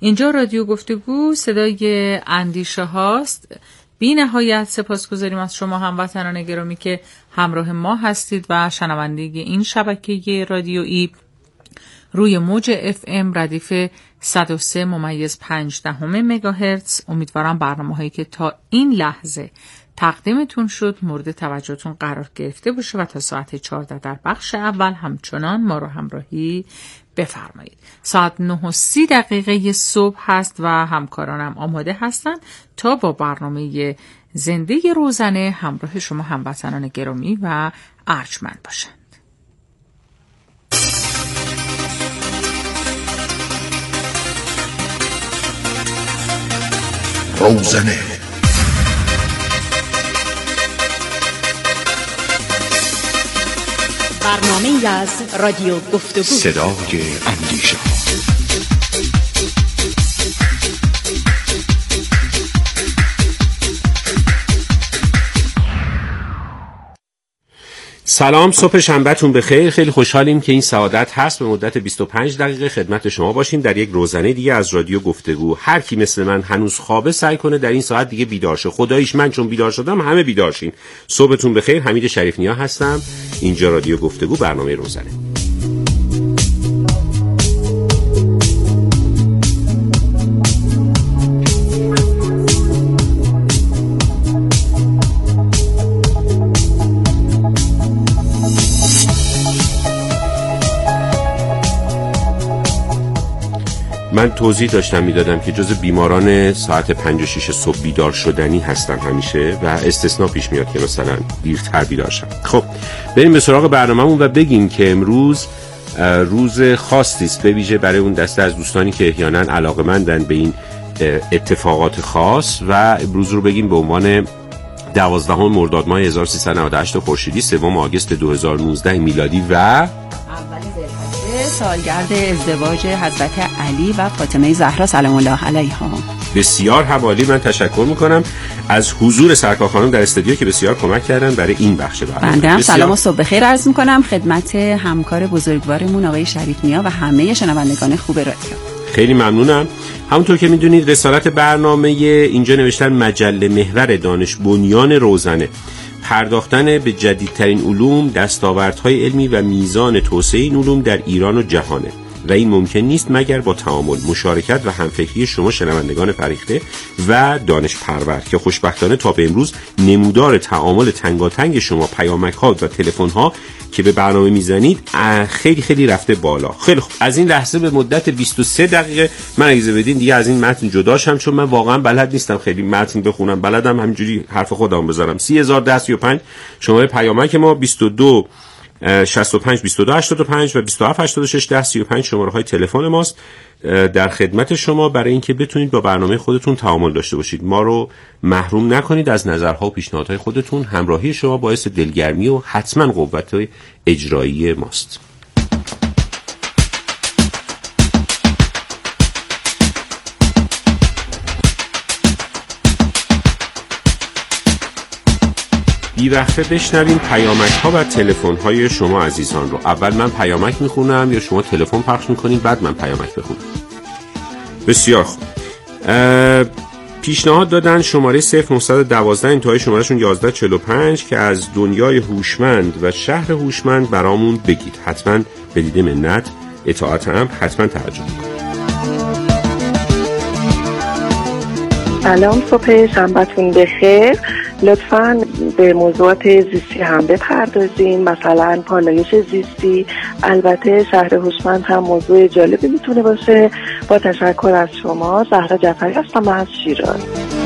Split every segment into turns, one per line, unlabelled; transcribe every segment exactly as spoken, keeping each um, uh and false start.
اینجا رادیو گفتگو صدای اندیشه هاست. بی نهایت سپاسگزاریم از شما هموطنان گرامی که همراه ما هستید و شنونده این شبکه رادیویی روی موج اف ام ردیف صد و سه ممیز پنج دهم مگاهرتز. امیدوارم برنامه هایی که تا این لحظه تقدیمتون شد مورد توجهتون قرار گرفته باشه و تا ساعت چهارده در بخش اول همچنان ما رو همراهی بفرمایید. ساعت نه و سی دقیقه صبح هست و همکارانم آماده هستند تا با برنامه زنده روزنه همراه شما هموطنان گرامی و ارجمند باشند.
روزنه
برنامه از رادیو گفتگو
صدای اندیشه.
سلام، صبح شنبهتون بخیر. خیلی خوشحالیم که این سعادت هست به مدت بیست و پنج دقیقه خدمت شما باشیم در یک روزنه دیگه از رادیو گفتگو. هر کی مثل من هنوز خوابه سعی کنه در این ساعت دیگه بیدار شه. خداییش من چون بیدار شدم همه بیدار شین. صبحتون بخیر. حمید شریف نیا هستم. اینجا رادیو گفتگو، برنامه روزنه. من توضیح داشتم میدادم که جز بیماران ساعت پنج و شش صبح بیدار شدنی هستم همیشه و استثناء پیش میاد که مثلا دیرتر بیدار شم. خب بریم به سراغ برنامه‌مون و بگیم که امروز روز خاصی است، به ویژه برای اون دسته از دوستانی که احیانا علاقه‌مندن به این اتفاقات خاص و امروز رو بگیم به عنوان دوازدهم مرداد ماه هزار و سیصد و نود و هشت خورشیدی، سوم آگوست دو هزار و نوزده میلادی و
سالگرد ازدواج حضرت علی و فاطمه زهرا سلام الله علیها.
بسیار حوالی. من تشکر میکنم از حضور سرکار خانم در استودیو که بسیار کمک کردن برای این بخش برنامه.
بنده هم سلام و صبح بخیر عرض میکنم خدمت همکار بزرگوارمون آقای شریف نیا و همه شنوندگان خوب رادیو.
خیلی ممنونم. همونطور که میدونید رسالت برنامه اینجا نوشتن مجله محور دانش بنیان روزنه، پرداختن به جدیدترین علوم، دستاوردهای علمی و میزان توسعه این علوم در ایران و جهانه و این ممکن نیست مگر با تعامل، مشارکت و همفکری شما شنوندگان فریخته و دانش پرور که خوشبختانه تا به امروز نمودار تعامل تنگاتنگ شما، پیامک‌ها و تلفن‌ها که به برنامه میزنید خیلی خیلی رفته بالا. خیلی خوب، از این لحظه به مدت بیست و سه دقیقه من اجازه بدین دیگه از این متن جدا شم، چون من واقعا بلد نیستم خیلی متن بخونم، بلدم همینجوری حرف خودم بذارم. سی هزار و سی و پنج شماره پیامک ما، بیست و دو شصت و پنج بیست و دو هشتاد و پنج و بیست و هفت هشتاد و شش ده سی و پنج شماره های تلفن ماست در خدمت شما برای اینکه بتونید با برنامه خودتون تعامل داشته باشید. ما رو محروم نکنید از نظرها و پیشنهادهای خودتون. همراهی شما باعث دلگرمی و حتما قوت اجرایی ماست. بی وقفه بشنویم پیامک ها و تلفن های شما عزیزان رو. اول من پیامک میخونم یا شما تلفن پخش میکنید بعد من پیامک بخونم؟ بسیار خوب. پیشنهاد دادن شماره صفر نه یک دو انتهای شمارهشون یازده چهل و پنج که از دنیای هوشمند و شهر هوشمند برامون بگید. حتما به دید منت، اطاعت هم حتما توجه کنید.
سلام، صبح شنبهتون بخیر. لطفاً به موضوعات زیستی هم بپردازین، مثلا پالایش زیستی. البته شهر هوشمند هم موضوع جالبی میتونه باشه. با تشکر از شما. زهرا جعفری هستم از شیراز.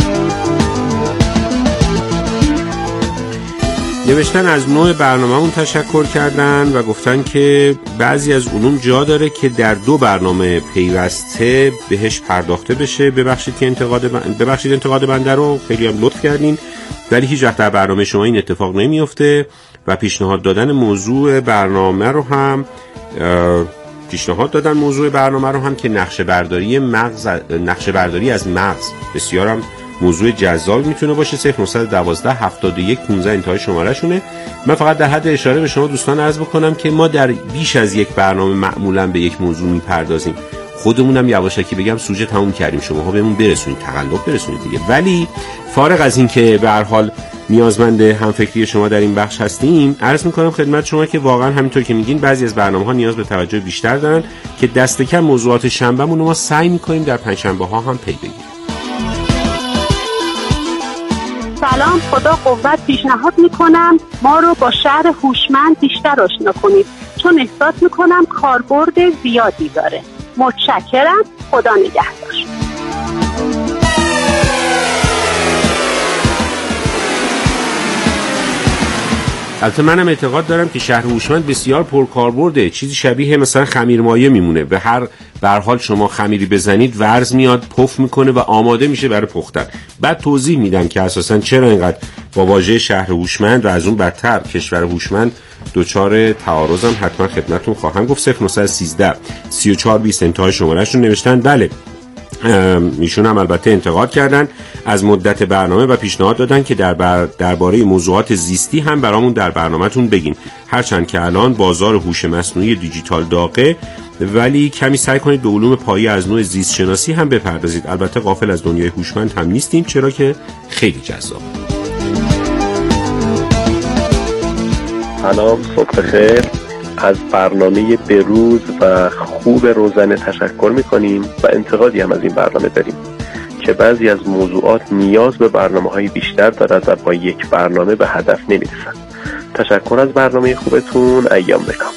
نوشتن از نوع برنامه‌مون تشکر کردن و گفتن که بعضی از علوم جا داره که در دو برنامه پیوسته بهش پرداخته بشه. ببخشید که انتقاد بند... ببخشید انتقاد بنده رو، خیلی هم لطف کردین، ولی هیچ وقت در برنامه شما این اتفاق نمیفته و پیشنهاد دادن موضوع برنامه رو هم پیشنهاد دادن موضوع برنامه رو هم که نقشه برداری مغز نقشه برداری از مغز بسیارم موضوع جذاب میتونه باشه. صفر نه یک دو هفتاد و یک پانزده انتهای شماره شونه. من فقط در حد اشاره به شما دوستان عرض بکنم که ما در بیش از یک برنامه معمولا به یک موضوع میپردازیم. خودمونم یواشکی بگم سوژه تموم کردیم، شماها بهمون برسونید، تقلب برسونید دیگه. ولی فارغ از این که به هر حال نیازمند همفکری شما در این بخش هستیم، عرض میکنم خدمت شما که واقعا همینطور که میگین بعضی از برنامه‌ها نیاز به توجه بیشتر دارن که دست کم موضوعات شنبهمون رو ما سعی میکنیم در پنجشنبه‌ها هم پی بگیریم.
سلام، خدا قوت. پیشنهاد میکنم ما رو با شهر هوشمند بیشتر آشنا کنید، چون احساس میکنم کاربرد زیادی داره. متشکرم، خدا نگهدار.
البته منم اعتقاد دارم که شهر هوشمند بسیار پرکاربرده، چیزی شبیه مثلا خمیرمایه میمونه. به هر به هر حال شما خمیری بزنید ورز میاد، پف میکنه و آماده میشه برای پختن. بعد توضیح میدم که اساسا چرا اینقدر با واژه شهر هوشمند و از اون بدتر کشور هوشمند دوچار تعارضم حتما خدمتتون خواهم گفت. صفر نه یک سه سی و چهار بیست انتهای شماره‌شون نوشتن. بله، ایشون هم البته انتقاد کردن از مدت برنامه و پیشنهاد دادن که در بر درباره موضوعات زیستی هم برامون در برنامه‌تون بگین. هرچند که الان بازار هوش مصنوعی دیجیتال داغه، ولی کمی سعی کنید به علوم پایه از نوع زیست شناسی هم بپردازید. البته غافل از دنیای هوشمند هم نیستیم، چرا که خیلی جذاب.
سلام، صبح خیر. از برنامه بروز و خوب روزانه تشکر میکنیم و انتقادی هم از این برنامه داریم که بعضی از موضوعات نیاز به برنامه‌های بیشتر دارد و با یک برنامه به هدف نمیرسند. تشکر از برنامه خوبتون. ایام بکام.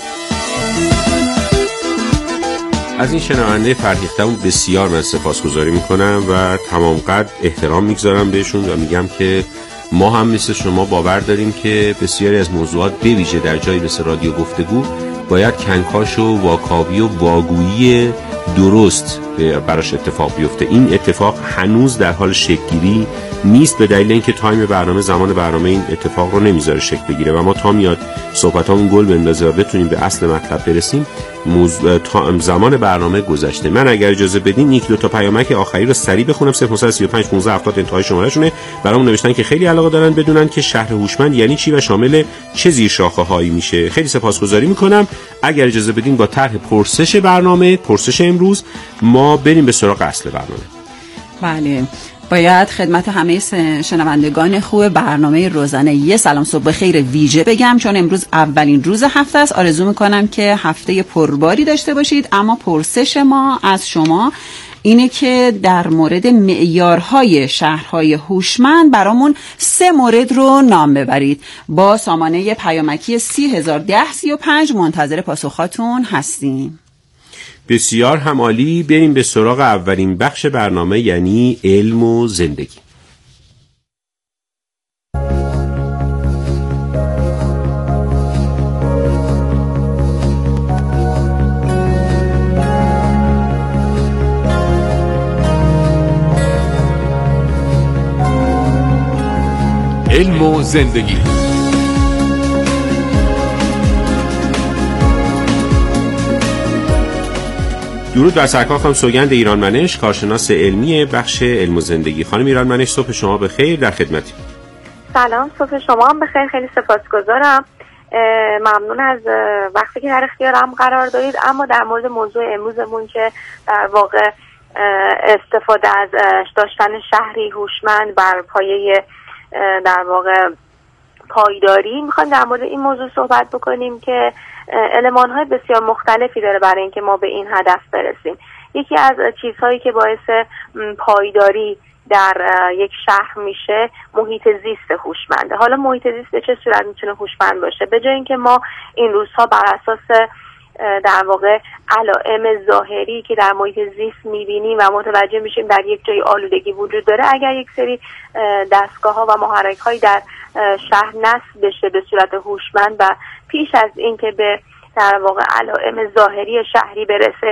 از این شنونده فرهیخته‌مون بسیار من سپاسگزاری میکنم و تمام قد احترام میگذارم بهشون و میگم که ما هم مثل شما باور داریم که بسیاری از موضوعات به ویژه در جایی مثل رادیو گفتگو باید کنکاش و واکاوی و واگویی درست براش اتفاق بیفته. این اتفاق هنوز در حال شکل‌گیری نیست، به دلیل اینکه تایم برنامه زمان برنامه این اتفاق رو نمیذاره شکل بگیره و ما تا میاد صحبتامون گل بندازه و بتونیم به اصل مطلب برسیم موضوع تا زمان برنامه گذشته. من اگر اجازه بدین یک دو تا پیامک آخری رو سریع بخونم. صفر نه سه پنج پانزده هفتاد انتهای شماره شونه. برامون نوشتن که خیلی علاقه دارن بدونن که شهر هوشمند یعنی چی و شامل چه زیر شاخه هایی میشه. خیلی سپاسگزاری میکنم. اگر اجازه بدین با طرح پرسش برنامه، پرسش امروز، ما بریم به سراغ اصل برنامه.
بله، باید خدمت همه شنوندگان خوب برنامه روزانه یه سلام صبح بخیر ویژه بگم، چون امروز اولین روز هفته است. آرزو میکنم که هفته پرباری داشته باشید. اما پرسش ما از شما اینه که در مورد معیارهای شهرهای هوشمند برامون سه مورد رو نام ببرید. با سامانه پیامکی سی هزار ده سی و پنج منتظر پاسخاتون هستیم.
بسیار هم عالی. بریم به سراغ اولین بخش برنامه، یعنی علم و زندگی.
علم و زندگی.
درود بر سرکار خانم سوگند ایرانمنش، کارشناس علمی بخش علم و زندگی. خانم ایرانمنش، صبح شما بخیر، در خدمتی.
سلام، صبح شما هم بخیر. خیلی سپاسگزارم، ممنون از وقتی که در اختیارم قرار دارید. اما در مورد موضوع امروزمون که در واقع استفاده از داشتن شهری هوشمند بر پایه در واقع پایداری، میخوایم در مورد این موضوع صحبت بکنیم که المان‌های بسیار مختلفی داره برای اینکه ما به این هدف برسیم. یکی از چیزهایی که باعث پایداری در یک شهر میشه محیط زیست هوشمنده. حالا محیط زیست به چه صورت میتونه هوشمند باشه؟ به جای اینکه ما این روزها بر اساس در واقع علائم ظاهری که در محیط زیست میبینیم و متوجه میشیم در یک جای آلودگی وجود داره، اگر یک سری دستگاه ها و محرک هایی در شهر نصب بشه به صورت هوشمند و پیش از اینکه به در واقع علائم ظاهری شهری برسه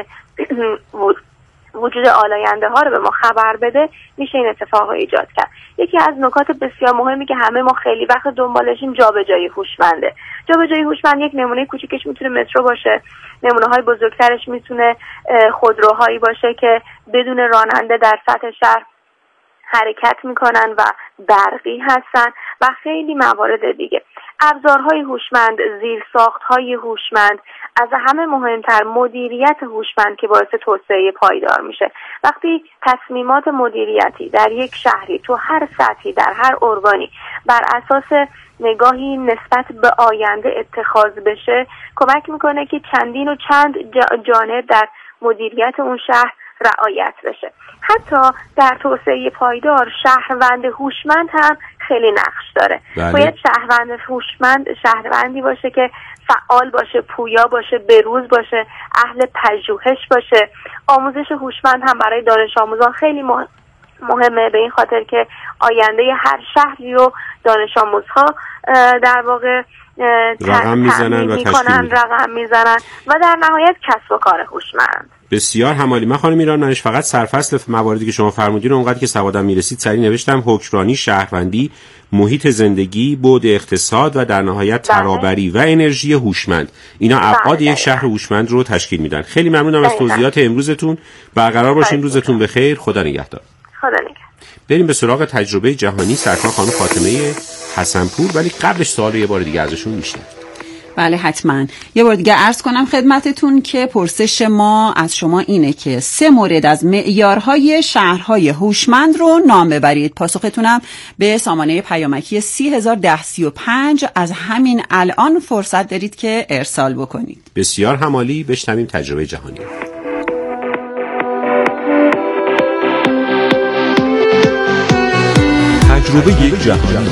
وجود آلاینده ها رو به ما خبر بده، میشه این اتفاق رو ایجاد کرد. یکی از نکات بسیار مهمی که همه ما خیلی وقت دنبالشیم جابجایی هوشمنده. جابجایی هوشمند یک نمونه کوچیکش میتونه مترو باشه، نمونه های بزرگترش میتونه خودروهایی باشه که بدون راننده در سطح شهر حرکت میکنن و برقی هستن و خیلی موارد دیگه. ابزارهای هوشمند، زیرساخت‌های هوشمند، از همه مهمتر مدیریت هوشمند که باعث توسعه پایدار میشه. وقتی تصمیمات مدیریتی در یک شهری تو هر سطحی در هر ارگانی بر اساس نگاهی نسبت به آینده اتخاذ بشه، کمک میکنه که چندین و چند جانب در مدیریت اون شهر رعایت بشه. حتی در توسعه پایدار شهروند هوشمند هم خیلی نقش داره. بله. باید شهروند هوشمند شهروندی باشه که فعال باشه، پویا باشه، بروز باشه، اهل پژوهش باشه. آموزش هوشمند هم برای دانش آموزان خیلی مهم مهمه، به این خاطر که آینده هر شهری رو دانش آموزها در واقع
رقم میزنن و
میکنن، رقم میزنن و در نهایت کسب و کار هوشمند.
بسیار همالی. من خانم ایران نرش فقط سرفصل مواردی که شما فرمودین اونقدر که سوادم میرسید سری نوشتم: حکمرانی، شهروندی، محیط زندگی، بعد اقتصاد و در نهایت ترابری و انرژی هوشمند. اینا ابعاد یک شهر هوشمند رو تشکیل میدن. خیلی ممنونم از توضیحات امروزتون. برقرار باشین. روزتون بخیر. خدا نگهدار.
خدا نگهدار.
بریم به سراغ تجربه جهانی. سرکار خانم فاطمه حسنپور، ولی قبلش سوال یه بار دیگه ازشون میشنم.
بله حتما. یه بار دیگه عرض کنم خدمتتون که پرسش ما از شما اینه که سه مورد از معیارهای شهرهای هوشمند رو نام ببرید. پاسختونم به سامانه پیامکی سی هزار ده سی و پنج از همین الان فرصت دارید که ارسال بکنید.
بسیار همالی. بشنویم تجربه جهانی.
تجربه جهانی.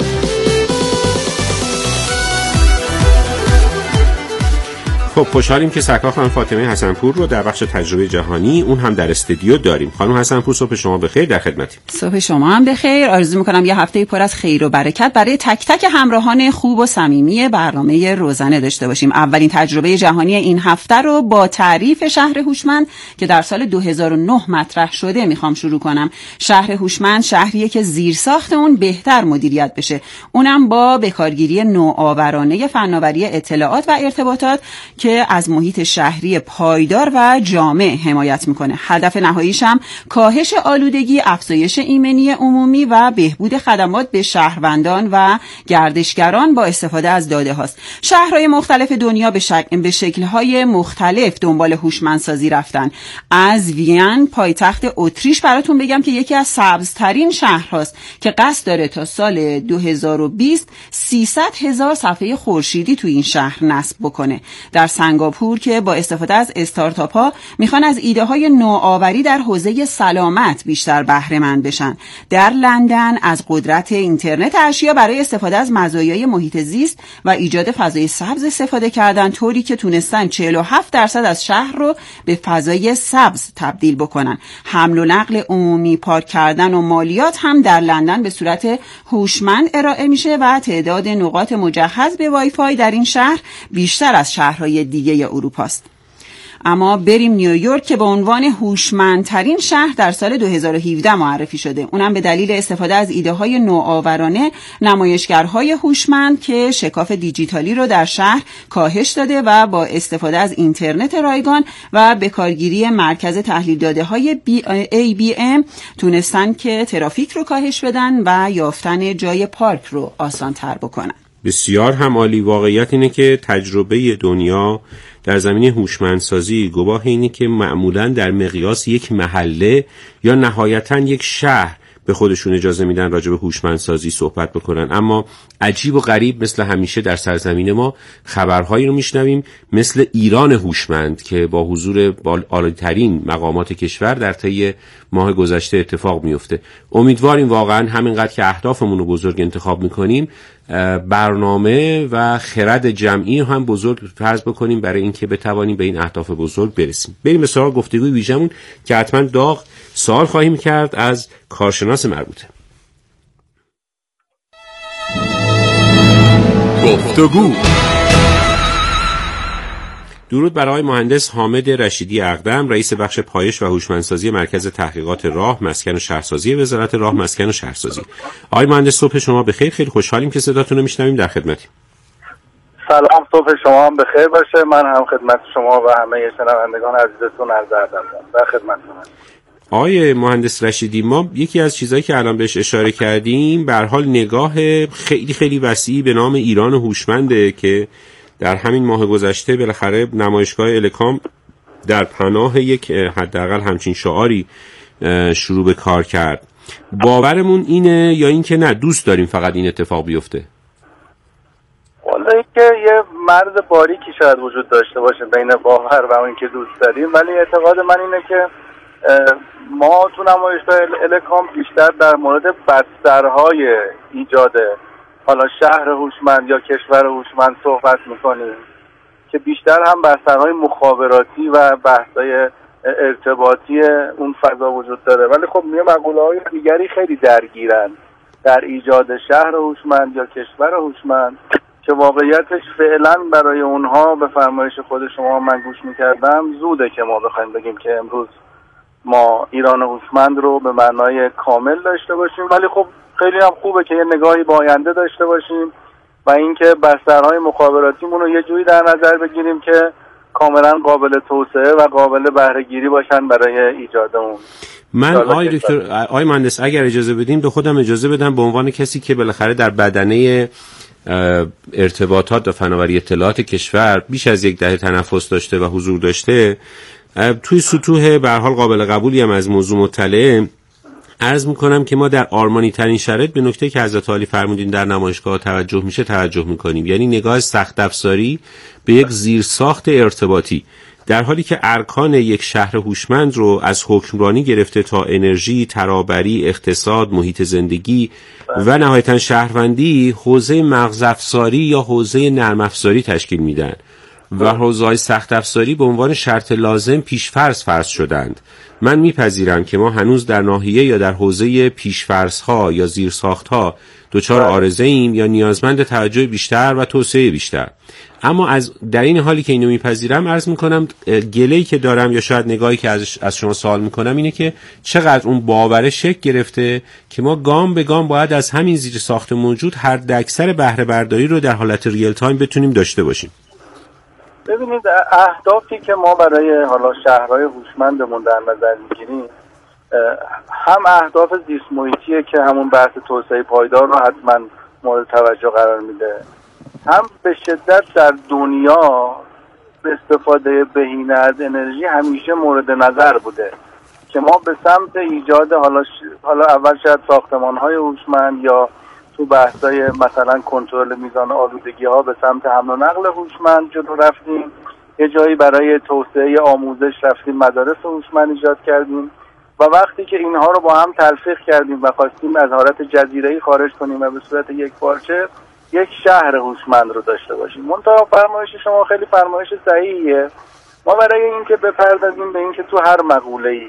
خب خوشحالیم که سرکار خانم فاطمه حسنپور رو در بخش تجربه جهانی اون هم در استودیو داریم. خانم حسنپور صبح شما بخیر، در خدمتیم.
صبح شما هم بخیر. آرزو میکنم یه هفته پر از خیر و برکت برای تک تک همراهان خوب و صمیمی برنامه روزانه داشته باشیم. اولین تجربه جهانی این هفته رو با تعریف شهر هوشمند که در سال دو هزار و نه مطرح شده میخوام شروع کنم. شهر هوشمند شهریه که زیرساخت اون بهتر مدیریت بشه، اونم با بکارگیری نوآورانه فناوری اطلاعات و ارتباطات که از محیط شهری پایدار و جامع حمایت میکنه. هدف نهاییش هم کاهش آلودگی، افزایش ایمنی عمومی و بهبود خدمات به شهروندان و گردشگران با استفاده از داده هاست. شهرهای مختلف دنیا به, شک... به شکلهای مختلف دنبال هوشمندسازی رفتن. از وین پایتخت اتریش براتون بگم که یکی از سبزترین شهرهاست که قصد داره تا سال دو هزار و بیست سیصد هزار صفحه خورشیدی تو این شهر نصب بکنه. در سنگاپور که با استفاده از استارتاپ ها میخوان از ایده های نوآوری در حوزه سلامت بیشتر بهره مند بشن. در لندن از قدرت اینترنت اشیا برای استفاده از مزایای محیط زیست و ایجاد فضای سبز استفاده کردن، طوری که تونستن چهل و هفت درصد از شهر رو به فضای سبز تبدیل بکنن. حمل و نقل عمومی، پارک کردن و مالیات هم در لندن به صورت هوشمند ارائه میشه و تعداد نقاط مجهز به وای فای در این شهر بیشتر از شهرهای دیگه اروپا است. اما بریم نیویورک که به عنوان هوشمندترین شهر در سال دو هزار و هفده معرفی شده. اونم به دلیل استفاده از ایده های نوآورانه نمایشگرهای هوشمند که شکاف دیجیتالی رو در شهر کاهش داده و با استفاده از اینترنت رایگان و به کارگیری مرکز تحلیل داده های ای بی ام تونستن که ترافیک رو کاهش بدن و یافتن جای پارک رو آسان‌تر بکنن.
بسیار هم عالی. واقعیت اینه که تجربه دنیا در زمینه هوشمندسازی گواه اینه که معمولاً در مقیاس یک محله یا نهایتاً یک شهر به خودشون اجازه میدن راجع به هوشمندسازی صحبت بکنن، اما عجیب و غریب مثل همیشه در سرزمین ما خبرهایی رو میشنویم مثل ایران هوشمند که با حضور عالی‌ترین مقامات کشور در طی ماه گذشته اتفاق میفته. امیدواریم واقعا همینقدر که اهدافمون رو بزرگ انتخاب میکنیم برنامه و خرد جمعی هم بزرگ فرض بکنیم برای اینکه بتوانیم به این اهداف بزرگ برسیم. بریم به سراغ گفتگوی ویژمون که حتما داغ سوال خواهیم کرد از کارشناس مربوطه.
گفتگو.
درود بر آقای مهندس حامد رشیدی اقدم، رئیس بخش پایش و هوشمندسازی مرکز تحقیقات راه، مسکن و شهرسازی وزارت راه، مسکن و شهرسازی. آقای مهندس صبح شما بخیر. خیلی خوشحالیم که صداتون رو میشنویم. در خدمتیم.
سلام، صبح شما هم بخیر باشه. من هم خدمت شما و همه شنوندگان عزیزتون عرض ادب دارم. در خدمتتونم.
آقای مهندس رشیدی، ما یکی از چیزایی که الان بهش اشاره کردیم به هر حال نگاه خیلی خیلی وسیعی به نام ایران هوشمنده که در همین ماه گذشته بالاخره نمایشگاه الکام در پناه یک حداقل همچین شعاری شروع به کار کرد. باورمون اینه یا اینکه نه دوست داریم فقط این اتفاق بیفته؟
والا اینکه یه مرد باریکی شاید وجود داشته باشه بین باور و اون که دوست داریم، ولی اعتقاد من اینه که ما تو نمایشگاه الکام بیشتر در مورد بسترهای ایجاد حالا شهر هوشمند یا کشور هوشمند صحبت میکنیم که بیشتر هم بسترهای مخابراتی و بحث‌های ارتباطی اون فضا وجود داره، ولی خب یه مقوله‌های دیگری خیلی درگیرن در ایجاد شهر هوشمند یا کشور هوشمند که واقعیتش فعلا برای اونها به فرمایش خود شما من گوش میکردم زوده که ما بخوایم بگیم که امروز ما ایران هوشمند رو به معنای کامل داشته باشیم، ولی خب خیلی هم خوبه که یه نگاهی به آینده داشته باشیم و اینکه بسترهای مخابراتیمون رو یه جوری در نظر بگیریم که کاملا قابل توسعه و قابل بهره گیری باشن برای ایجاد اون.
من آقای دکتر آقای مهندس اگر اجازه بدین به خودم اجازه بدم به عنوان کسی که بالاخره در بدنه ارتباطات و فناوری اطلاعات کشور بیش از یک دهه تنفس داشته و حضور داشته، توی سطوح به هر حال قابل قبولی هم از موضوع مطلعه، عرض میکنم که ما در آرمانی ترین شرایط به نکته که حضرت عالی فرمودین در نمایشگاه توجه میشه توجه میکنیم، یعنی نگاه سخت افزاری به یک زیرساخت ارتباطی، در حالی که ارکان یک شهر هوشمند رو از حکمرانی گرفته تا انرژی، ترابری، اقتصاد، محیط زندگی و نهایتاً شهروندی حوزه مغز افزاری یا حوزه نرم افزاری تشکیل میدن و حوزه‌های سخت افزاری به عنوان شرط لازم پیش‌فرض فرض شدند. من میپذیرم که ما هنوز در ناحیه یا در حوزه پیش‌فرض‌ها یا زیرساخت‌ها دچار عارضه ایم یا نیازمند توجه بیشتر و توسعه بیشتر. اما از در این حالی که اینو میپذیرم عرض میکنم گله‌ای که دارم یا شاید نگاهی که از از شما سوال میکنم اینه که چقدر اون باور شکل گرفته که ما گام به گام باید از همین زیرساخت موجود حد اکثر بهره برداری رو در حالت ریل تایم بتونیم داشته باشیم.
ببینید اهدافی که ما برای حالا شهرهای هوشمندمون در نظر میگیریم هم اهداف زیست محیطیه که همون بحث توسعه پایدار رو حتما مورد توجه قرار میده، هم به شدت در دنیا استفاده بهینه از انرژی همیشه مورد نظر بوده که ما به سمت ایجاد حالا ش... حالا اول شاید ساختمان‌های هوشمند یا تو بحث‌های مثلا کنترل میزان آلودگی ها به سمت حمل و نقل هوشمند جلو رفتیم، یه جایی برای توسعه آموزش رفتیم، مدارس هوشمند ایجاد کردیم و وقتی که اینها رو با هم تلفیق کردیم و خواستیم از حالت جزیره‌ای خارج کنیم و به صورت یک پارچه یک شهر هوشمند رو داشته باشیم. منتها فرمایش شما خیلی فرمایش صحیحیه. ما برای اینکه بپردازیم به اینکه تو هر مقوله‌ای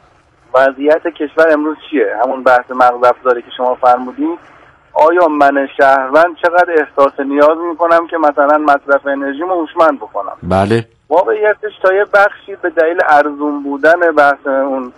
وضعیت کشور امروز چیه، همون بحث مغز افزاری که شما فرمودید، آیا من شهروند چقدر احساس نیاز میکنم که مثلا مصرف انرژیمو هوشمند بکنم؟
بله.
واقعیتش تا یه بخشی به دلیل ارزون بودن بحث اون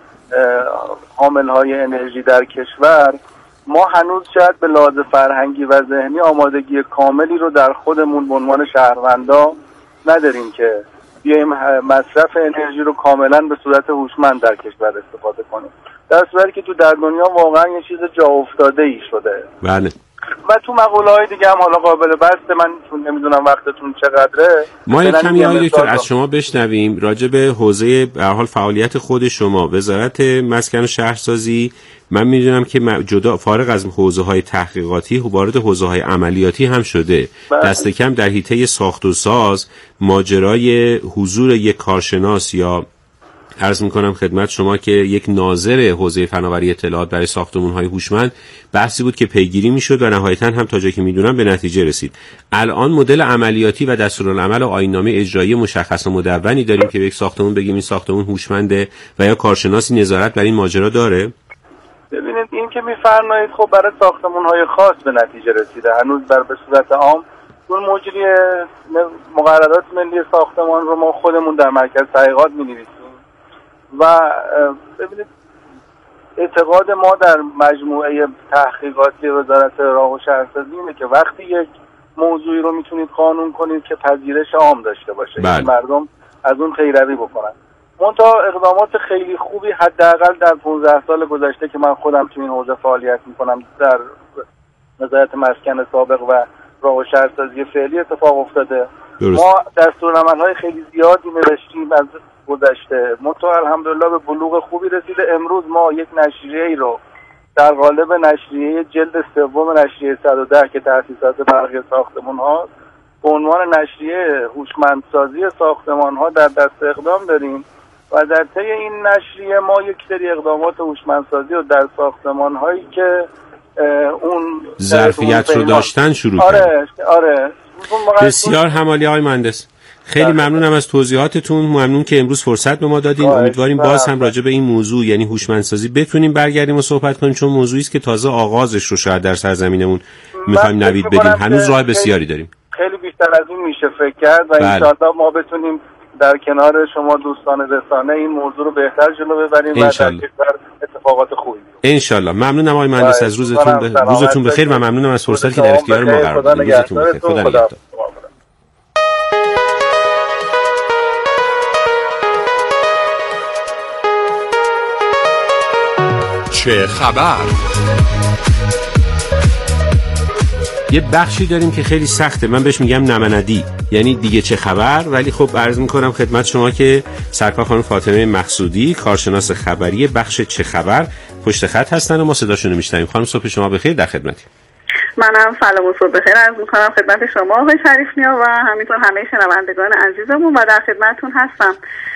حاملهای انرژی در کشور ما هنوز شاید به لحاظ فرهنگی و ذهنی آمادگی کاملی رو در خودمون به عنوان شهروندا نداریم که بیایم مصرف انرژی رو کاملا به صورت هوشمند در کشور استفاده کنیم، در صورتی که تو در دنیا واقعا یه چیز جا افتاده ای شده.
بله.
و تو مقوله های دیگه هم حالا قابل بسته، من چون نمیدونم وقتتون چقدره.
ما یک کمی آقای دکتر از شما بشنویم راجع به حوزه به هر حال فعالیت خود شما. وزارت مسکن و شهرسازی من میدونم که جدا فارغ از حوزه های تحقیقاتی وارد حوزه های عملیاتی هم شده. بله. دست کم در حیطه ساخت و ساز ماجرای حضور یک کارشناس یا عرض میکنم خدمت شما که یک ناظر حوزه فناوری اطلاعات برای ساختمان‌های هوشمند بحثی بود که پیگیری میشد و نهایتاً هم تا جایی که میدونم به نتیجه رسید. الان مدل عملیاتی و دستورالعمل و آیین‌نامه اجرایی مشخص و مدونی داریم که یک ساختمان بگیم این ساختمان هوشمنده و یا کارشناسی نظارت بر این ماجرا داره؟
ببینید این که میفرمایید خب برای ساختمان‌های خاص به نتیجه رسیده، هنوز در به صورت عام اون مجری مقررات ملی ساختمان رو ما خودمون در مرکز تحقیقات می‌نویسیم و ببینید اعتقاد ما در مجموعه تحقیقاتی وزارت راه و شهرسازی اینه که وقتی یک موضوعی رو میتونید قانون کنید که پذیرش عام داشته باشه،
بله.
مردم از اون پیروی بکنن. منتها اقدامات خیلی خوبی حداقل در پانزده سال گذشته که من خودم تو این حوزه فعالیت میکنم در وزارت مسکن سابق و راه و شهرسازی فعلی اتفاق افتاده. درست. ما دستورالعمل‌های خیلی زیادی نوشتیم از گذشته، منتها الحمدلله به بلوغ خوبی رسیده. امروز ما یک نشریه‌ای رو در قالب نشریه جلد سوم نشریه صد و ده که تأسیسات برقی ساختمان ها به عنوان نشریه هوشمندسازی ساختمان ها در دست اقدام داریم و در طی این نشریه ما یک سری اقدامات هوشمندسازی رو در ساختمان هایی که اون
ظرفیت رو داشتن شروع
آره
کردیم.
آره
بسیار همالی آقای مهندس، خیلی ممنونم از توضیحاتتون. ممنون که امروز فرصت به ما دادین. امیدواریم باز هم راجع به این موضوع یعنی هوشمندسازی بتونیم برگردیم و صحبت کنیم، چون موضوعی است که تازه آغازش رو شاید در سرزمینمون می‌خوایم نوید بدیم. هنوز راه بسیاری داریم.
خیلی بیشتر از این میشه فکر کرد و ان شاءالله ما بتونیم در کنار شما دوستان رسانه این موضوع رو بهتر جلو ببریم و در کشور اتفاقات خوبی بیفته.
ان شاءالله. ممنونم آقای مهندس از روزتون ب... روزتون بخیر و ممنونم از فرصتی که در اختیار ما قرار دادید. روزتون بخیر. خدا نگهدار.
چه خبر؟
یه بخشی داریم که خیلی سخته، من بهش میگم نمندی، یعنی دیگه چه خبر. ولی خب عرض میکنم خدمت شما که سرکار خانم فاطمه مقصودی کارشناس خبری بخش چه خبر پشت خط هستن و ما صداشون رو میشنویم. خانم صبح شما بخیر، در خدمتیم.
منم سلام و صبح بخیر عرض میکنم خدمت شما آقای شریف‌نیا و همینطور همه شنوندگان عزیزمون و در خدمتتون هستم.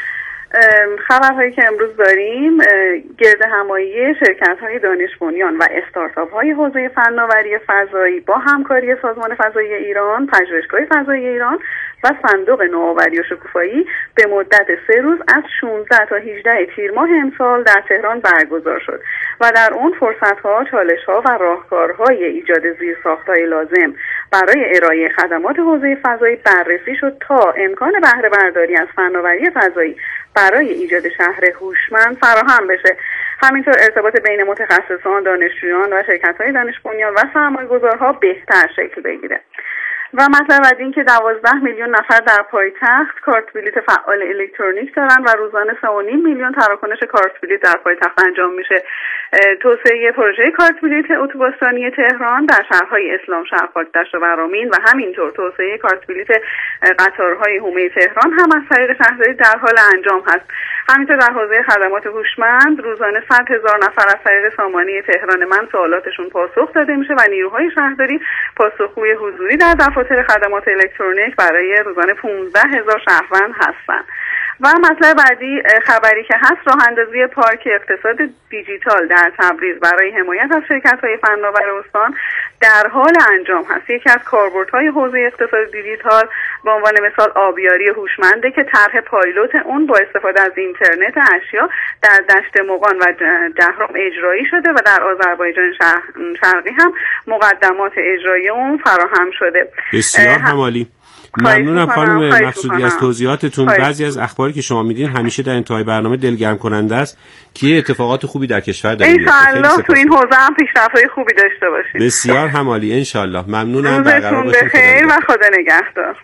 خبرهایی که امروز داریم گرد همایی شرکت‌های دانش بنیان و استارتاپ‌های حوزه فناوری فضایی با همکاری سازمان فضایی ایران، پژوهشگاه فضایی ایران و صندوق نوآوری و شکوفایی به مدت سه روز از شانزده تا هجده تیر ماه امسال در تهران برگزار شد و در اون فرصت‌ها، چالش‌ها و راهکارهای ایجاد زیرساخت‌های لازم برای ارائه خدمات حوزه فضایی بررسی شد تا امکان بهره برداری از فناوری فضایی برای ایجاد شهر هوشمند فراهم بشه. همینطور ارتباط بین متخصصان، دانشجویان و شرکت‌های دانش بنیان و سرمایه‌گذارها بهتر شکل بگیره. و مطلب از این که دوازده میلیون نفر در پایتخت کارت بلیت فعال الکترونیک دارن و روزانه سه و نیم میلیون تراکنش کارت بلیت در پایتخت انجام میشه. توسعه پروژه کارت بلیت اتوبوسرانی تهران در شهرهای اسلام شهر، خاکدشت و برامین و همینطور توسعه کارت بلیت قطارهای حومه تهران هم از طریق شهرداری در حال انجام هست. همینطور در حوزه خدمات هوشمند روزانه صد هزار نفر از طریق سامانه تهران من سوالاتشون پاسخ داده میشه و نیروهای شهرداری پاسخگوی حضوری در دفاتر خدمات الکترونیک برای روزانه پانزده هزار شهروند هستند. و مطلب بعدی خبری که هست راه اندازی پارک اقتصاد دیجیتال در تبریز برای حمایت از شرکت‌های فناور استان در حال انجام هست. یکی از کاربردهای حوزه اقتصاد دیجیتال به عنوان مثال آبیاری هوشمنده که طرح پایلوت اون با استفاده از اینترنت اشیا در دشت مغان و جهرم اجرایی شده و در آذربایجان شرقی هم مقدمات اجرایی اون فراهم شده.
بسیار همالی. ممنونم خانم مقصودی از توضیحاتتون. بعضی از اخباری که شما میدین همیشه در انتهای برنامه دلگرم کننده است که اتفاقات خوبی در کشور داره میفته.
ان شاءالله تو این حوزه هم پیشرفت‌های خوبی داشته باشید.
بسیار همالی ان شاءالله. ممنونم.
روزتون بخیر و خدا نگهدار.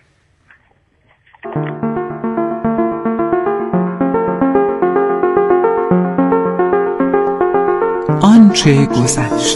آنچه گذشت.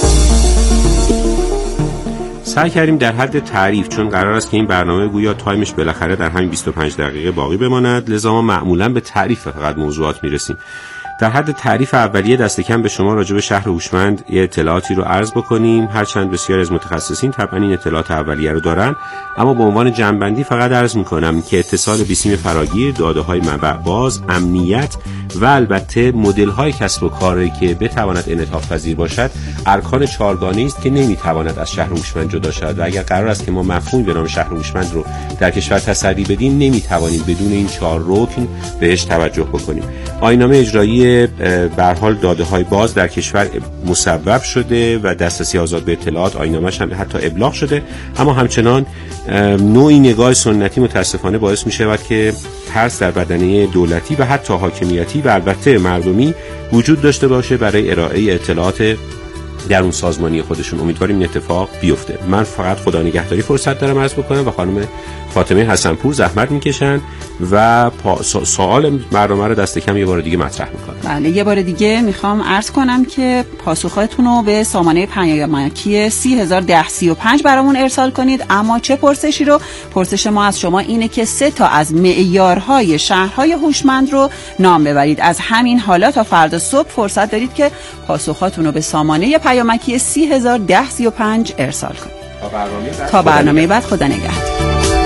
سعی کردیم در حد تعریف، چون قرار است که این برنامه گویا تایمش بالاخره در همین بیست و پنج دقیقه باقی بماند، لذا ما معمولاً به تعریف فقط موضوعات میرسیم. در حد تعریف اولیه دست کم به شما راجع به شهر هوشمند یه اطلاعاتی رو عرض بکنیم، هرچند بسیار از متخصصین طبعا این اطلاعات اولیه رو دارن، اما به عنوان جنبندی فقط عرض میکنم که اتصال بیسیم فراگیر، داده‌های منبع باز، امنیت و البته مدل‌های کسب و کاری که بتواند انعطاف پذیر باشد ارکان چهارگانه‌ای است که نمیتواند از شهر هوشمند جدا شود و اگر قرار است که ما مفهومی به نام شهر هوشمند رو در کشور تسری بدیم نمیتوانیم بدون این چهار رکن بهش توجه بکنیم. آیین‌نامه اجرایی به هر حال داده‌های باز در کشور مصوب شده و دسترسی آزاد به اطلاعات آیین‌نامه‌اش هم حتی ابلاغ شده، اما همچنان نوعی نگاه سنتی متاسفانه باعث می‌شود که ترس در بدنه دولتی و حتی حاکمیتی و البته مردمی وجود داشته باشه برای ارائه اطلاعات در اون سازمانی خودشون. امیدواریم این اتفاق بیفته. من فقط خدا نگهداری فرصت دارم عرض بکنم و خانم فاطمه حسنپور زحمت میکشن و سوال برنامه رو دست کم یه بار دیگه مطرح میکنن.
بله یه بار دیگه میخوام عرض کنم که پاسخاتون رو به سامانه پیامکی سی هزار و ده سی و پنج برامون ارسال کنید. اما چه پرسشی رو؟ پرسش ما از شما اینه که سه تا از معیارهای شهرهای هوشمند رو نام ببرید. از همین حالا تا فردا صبح فرصت دارید که پاسخاتون رو به سامانه پیامکی سی هزار و ده سی و پنج ارسال کنید.
تا برنامه بعد
تا برنامه بعد خدا نگهدار.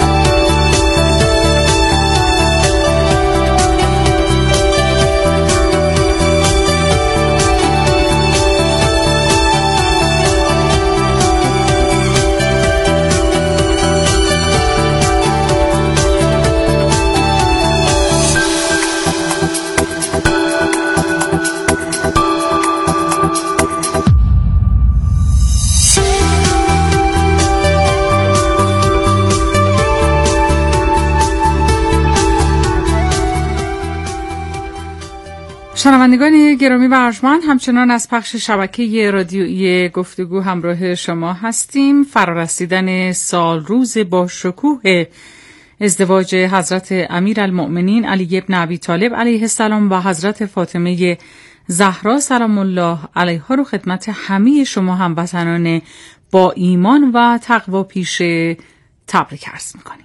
شنوندگان گرامی و ارجمند، همچنان از پخش شبکه رادیویی گفتگو همراه شما هستیم. فرارسیدن سال روز با شکوه ازدواج حضرت امیرالمؤمنین علی بن ابی طالب علیه السلام و حضرت فاطمه زهرا سلام الله علیها رو خدمت همه شما هموطنان با ایمان و تقوا پیش تبریک عرض می‌کنیم.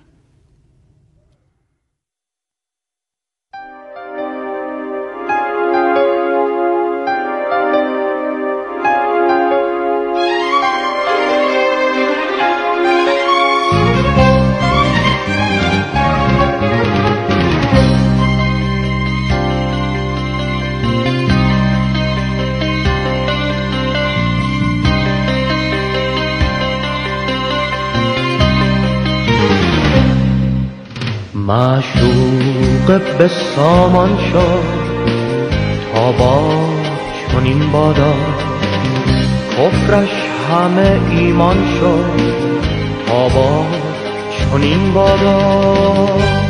معشوق به سامان شد تا با چنین بادا، کفرش همه ایمان شد تا با چنین بادا.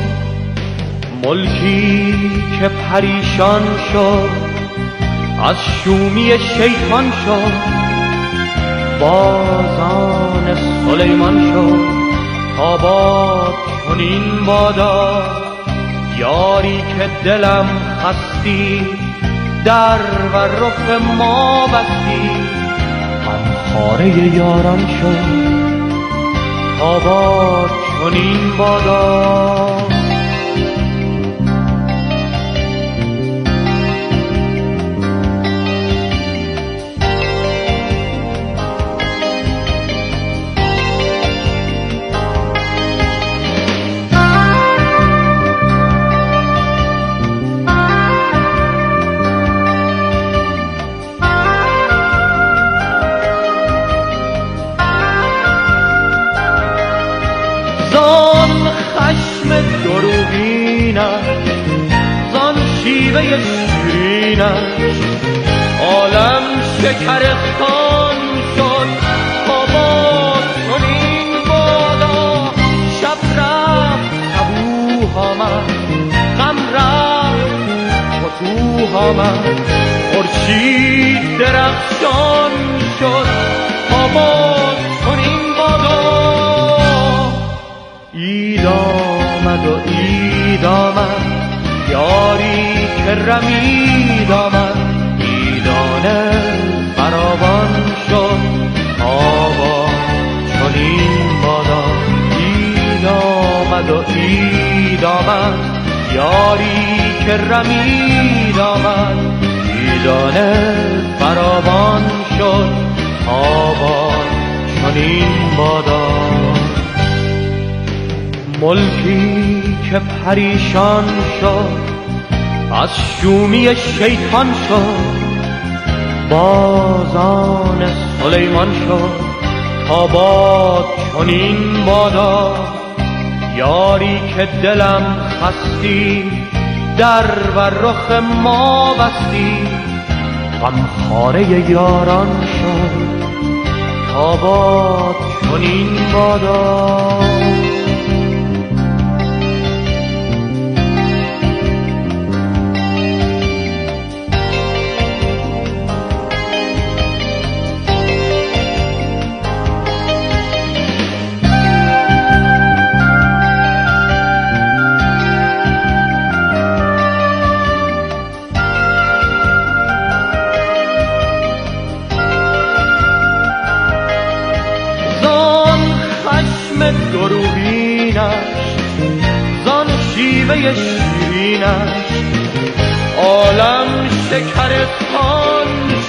ملکی که پریشان شد از شومی شیطان شد، بازان سلیمان شد تا با چنین بادا. یاری که دلم خستی در و رخ ما بستی، غمخواره یاران شد تا با چنین بادا. زان شیوه شیرینش عالم شکر خان شد تا با چنین بادا. شب رفت تبوح آمد، غم رفت فتوح آمد، خورشید درخشان شد تا با چنین بادا. عید آمد و عید آمد، یاری که رمید آمد، عیدانه فراوان شد تا با چنین بادا. عید آمد و عید آمد، یاری که رمید آمد، عیدانه فراوان شد تا با چنین بادا. ملکی که پریشان شد از شومی شیطان شد، بازان سلیمان شد تا با چنین بادا. یاری که دلم خستی در و رخ ما بستی، غمخواره یاران شد تا با چنین بادا. شیوه شیرینش عالم شکرستان